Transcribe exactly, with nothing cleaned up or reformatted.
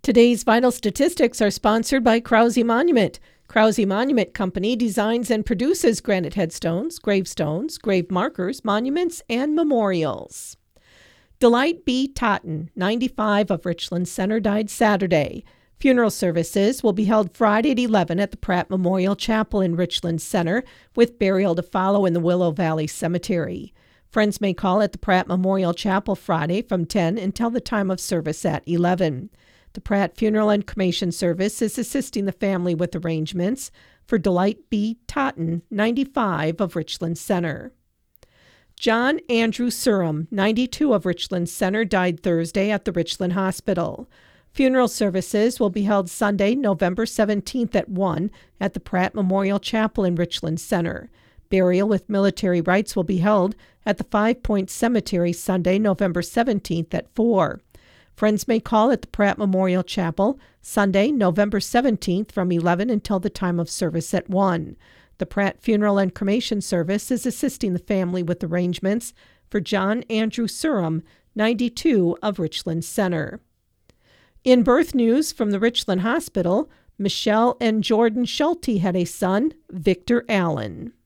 Today's vital statistics are sponsored by Krause Monument. Krause Monument Company designs and produces granite headstones, gravestones, grave markers, monuments, and memorials. Delight B. Totten, ninety-five, of Richland Center, died Saturday. Funeral services will be held Friday at eleven at the Pratt Memorial Chapel in Richland Center, with burial to follow in the Willow Valley Cemetery. Friends may call at the Pratt Memorial Chapel Friday from ten until the time of service at eleven. The Pratt Funeral and Cremation Service is assisting the family with arrangements for Delight B. Totten, ninety-five, of Richland Center. John Andrew Surham, ninety-two, of Richland Center, died Thursday at the Richland Hospital. Funeral services will be held Sunday, November seventeenth at one at the Pratt Memorial Chapel in Richland Center. Burial with military rites will be held at the Five Points Cemetery Sunday, November seventeenth at four. Friends may call at the Pratt Memorial Chapel Sunday, November seventeenth from eleven until the time of service at one. The Pratt Funeral and Cremation Service is assisting the family with arrangements for John Andrew Surham, ninety-two, of Richland Center. In birth news from the Richland Hospital, Michelle and Jordan Schulte had a son, Victor Allen.